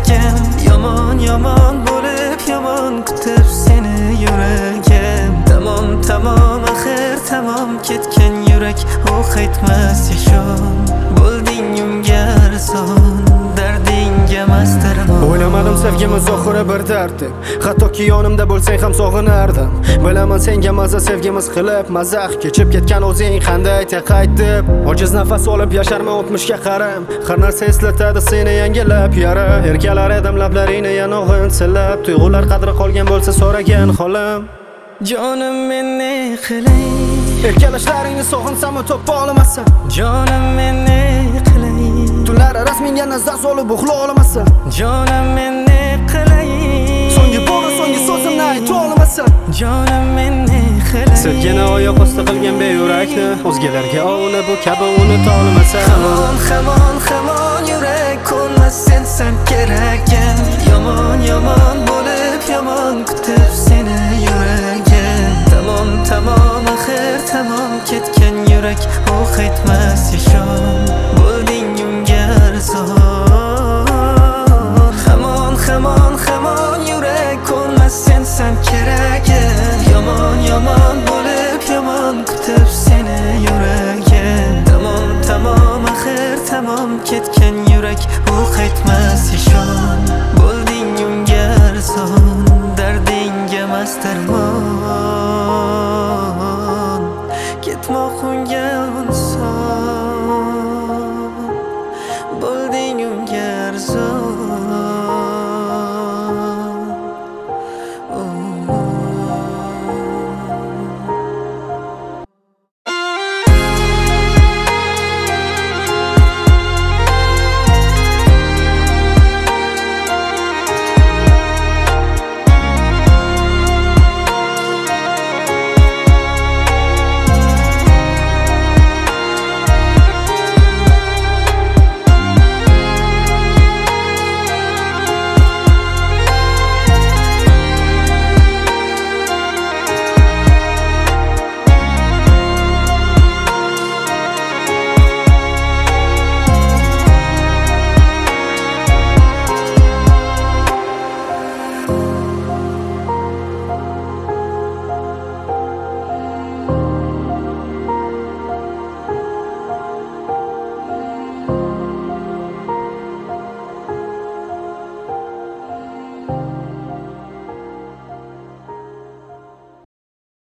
yuragim Yomon yomon bo'lib yomon kutib seni yuragim Tamom axir tamom ketgan yurak u qaytmas yashon Bo'lding unga arzon dardingga mastarman O'ylamadim sevgimiz oxiri bir dard deb Hattoki yonimda bo'lsang ham sog'inardim Bilaman senga maza sevgimiz qilib Mazax kechib ketgan o'zing qanday taqayt deb Ojiz nafas olib yasharman o'tmishga qaram Har narsa eslatadi seni yangilab yara Erkalar edim lablaringni yanog'in silab Tuyg'ular qadri qolgan bo'lsa so'ragin xolim Jonim men ne qilay Erkalashlaringni sog'insam topa olmasam Jonim men ne qilay Tunlari rasmingga nazar solib uxla olmasam Jonim men ne qilay So'nggi bora so'nggi so'zimni ayta olmasam Jonim men ne qilay Sevgini oyoq osti qilgan beyurakni O'zgalarga ovni bu kabi unuta olmasam Hamon yurak ko'nmas sensan keragim Yomon bo'lib yomon kutib seni yuragim Tamom axir tamom ketgan yurak u qaytmas yashon Bo'lding unga arzon Hamon yurak ko'nmas sensan keragim Yomon bo'lib yomon kutib seni yuragim Tamom axir tamom ketgan yurak u qaytmas yashon Bo'lding unga arzon dardingga mastarmon Ketmoq unga